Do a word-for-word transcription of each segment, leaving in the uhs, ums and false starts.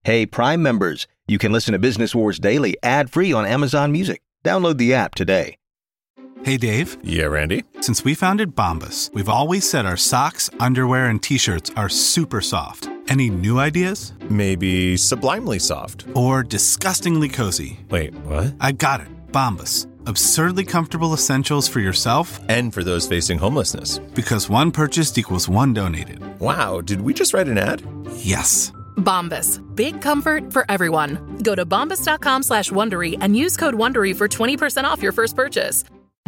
Hey, Prime members, you can listen to Business Wars Daily ad-free on Amazon Music. Download the app today. Hey, Dave. Yeah, Randy? Since we founded Bombas, we've always said our socks, underwear, and T-shirts are super soft. Any new ideas? Maybe sublimely soft. Or disgustingly cozy. Wait, what? I got it. Bombas. Absurdly comfortable essentials for yourself and for those facing homelessness. Because one purchased equals one donated. Wow, did we just write an ad? Yes. Bombas. Big comfort for everyone. Go to bombas.com slash Wondery and use code Wondery for twenty percent off your first purchase.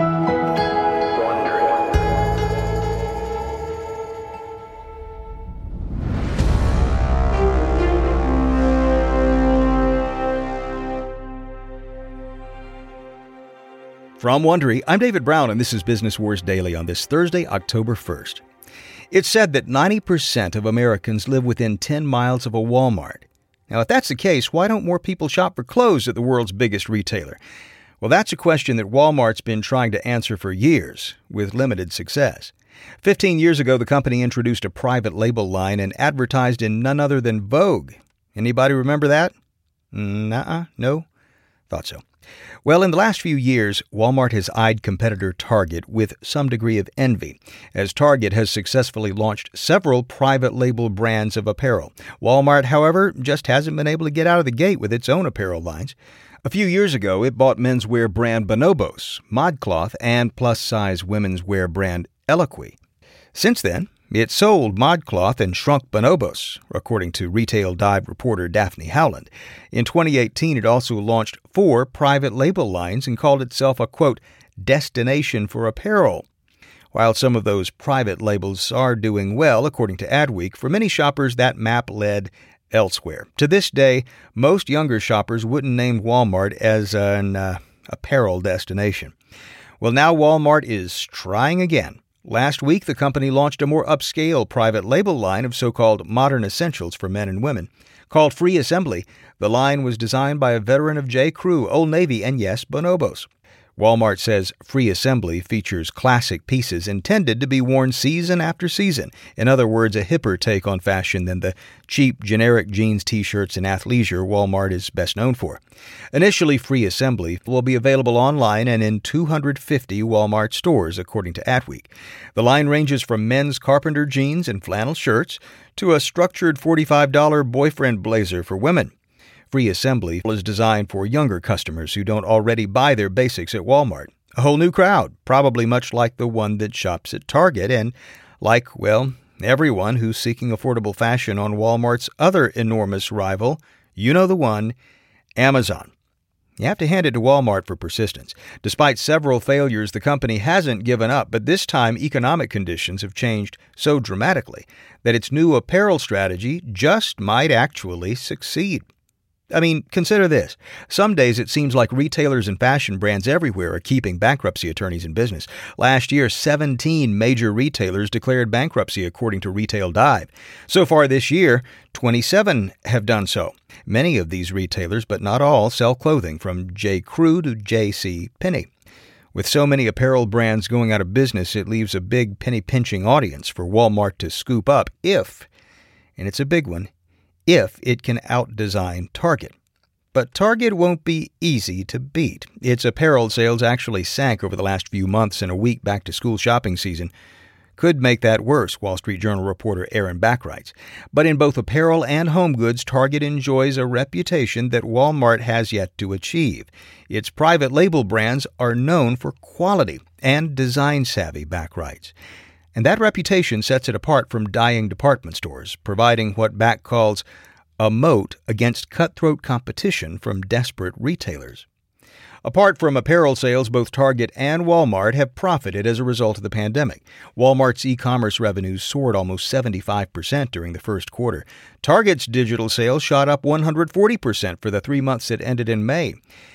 From Wondery, I'm David Brown, and this is Business Wars Daily on this Thursday, October first. It's said that ninety percent of Americans live within ten miles of a Walmart. Now, if that's the case, why don't more people shop for clothes at the world's biggest retailer? Well, that's a question that Walmart's been trying to answer for years, with limited success. Fifteen years ago, the company introduced a private label line and advertised in none other than Vogue. Anybody remember that? Nuh-uh, no? Thought so. Well, in the last few years, Walmart has eyed competitor Target with some degree of envy, as Target has successfully launched several private label brands of apparel. Walmart, however, just hasn't been able to get out of the gate with its own apparel lines. A few years ago, it bought menswear brand Bonobos, ModCloth, and plus-size women's wear brand Eloquii. Since then, it sold ModCloth and shrunk Bonobos, according to Retail Dive reporter Daphne Howland. In twenty eighteen, it also launched four private label lines and called itself a, quote, destination for apparel. While some of those private labels are doing well, according to Adweek, for many shoppers that map led elsewhere. To this day, most younger shoppers wouldn't name Walmart as an uh, apparel destination. Well, now Walmart is trying again. Last week, the company launched a more upscale private label line of so-called modern essentials for men and women. Called Free Assembly, the line was designed by a veteran of J. Crew, Old Navy, and yes, Bonobos. Walmart says Free Assembly features classic pieces intended to be worn season after season. In other words, a hipper take on fashion than the cheap, generic jeans, t-shirts, and athleisure Walmart is best known for. Initially, Free Assembly will be available online and in two hundred fifty Walmart stores, according to Adweek. The line ranges from men's carpenter jeans and flannel shirts to a structured forty-five dollars boyfriend blazer for women. Free Assembly is designed for younger customers who don't already buy their basics at Walmart. A whole new crowd, probably much like the one that shops at Target and like, well, everyone who's seeking affordable fashion on Walmart's other enormous rival, you know the one, Amazon. You have to hand it to Walmart for persistence. Despite several failures, the company hasn't given up, but this time economic conditions have changed so dramatically that its new apparel strategy just might actually succeed. I mean, consider this. Some days it seems like retailers and fashion brands everywhere are keeping bankruptcy attorneys in business. Last year, seventeen major retailers declared bankruptcy, according to Retail Dive. So far this year, twenty-seven have done so. Many of these retailers, but not all, sell clothing from J. Crew to J C. Penney. With so many apparel brands going out of business, it leaves a big penny-pinching audience for Walmart to scoop up if, and it's a big one, if it can outdesign Target. But Target won't be easy to beat. Its apparel sales actually sank over the last few months, and a weak back-to-school shopping season could make that worse, Wall Street Journal reporter Aaron Back writes. But in both apparel and home goods, Target enjoys a reputation that Walmart has yet to achieve. Its private label brands are known for quality and design-savvy, Back writes. And that reputation sets it apart from dying department stores, providing what Back calls a moat against cutthroat competition from desperate retailers. Apart from apparel sales, both Target and Walmart have profited as a result of the pandemic. Walmart's e-commerce revenues soared almost seventy-five percent during the first quarter. Target's digital sales shot up one hundred forty percent for the three months that ended in May.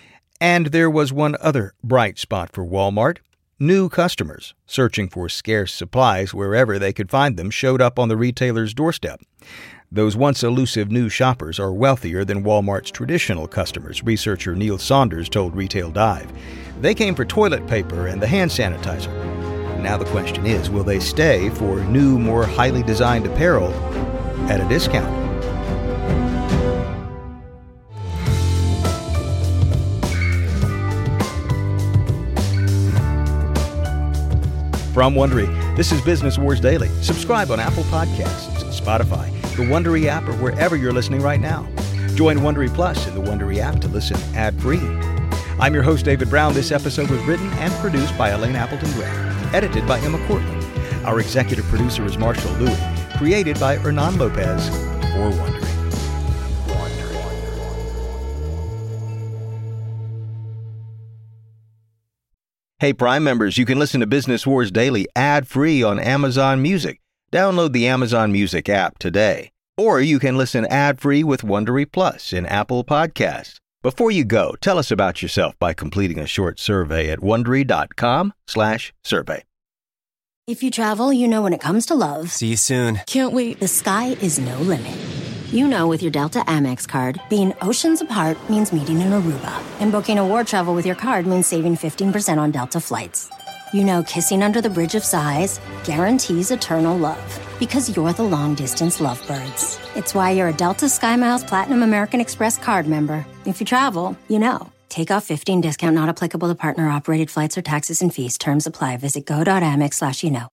And there was one other bright spot for Walmart. New customers, searching for scarce supplies wherever they could find them, showed up on the retailer's doorstep. Those once elusive new shoppers are wealthier than Walmart's traditional customers, researcher Neil Saunders told Retail Dive. They came for toilet paper and the hand sanitizer. Now the question is, will they stay for new, more highly designed apparel at a discount? From Wondery, this is Business Wars Daily. Subscribe on Apple Podcasts, Spotify, the Wondery app, or wherever you're listening right now. Join Wondery Plus in the Wondery app to listen ad-free. I'm your host, David Brown. This episode was written and produced by Elaine Appleton Gray, edited by Emma Cortland. Our executive producer is Marshall Louis, created by Hernan Lopez for Wondery. Hey, Prime members, you can listen to Business Wars Daily ad-free on Amazon Music. Download the Amazon Music app today. Or you can listen ad-free with Wondery Plus in Apple Podcasts. Before you go, tell us about yourself by completing a short survey at Wondery.com slash survey. If you travel, you know when it comes to love. See you soon. Can't wait. The sky is no limit. You know with your Delta Amex card, being oceans apart means meeting in Aruba. And booking a war travel with your card means saving fifteen percent on Delta flights. You know kissing under the bridge of sighs guarantees eternal love. Because you're the long-distance lovebirds. It's why you're a Delta SkyMiles Platinum American Express card member. If you travel, you know. Take off fifteen discount not applicable to partner-operated flights or taxes and fees. Terms apply. Visit go.amex slash you know.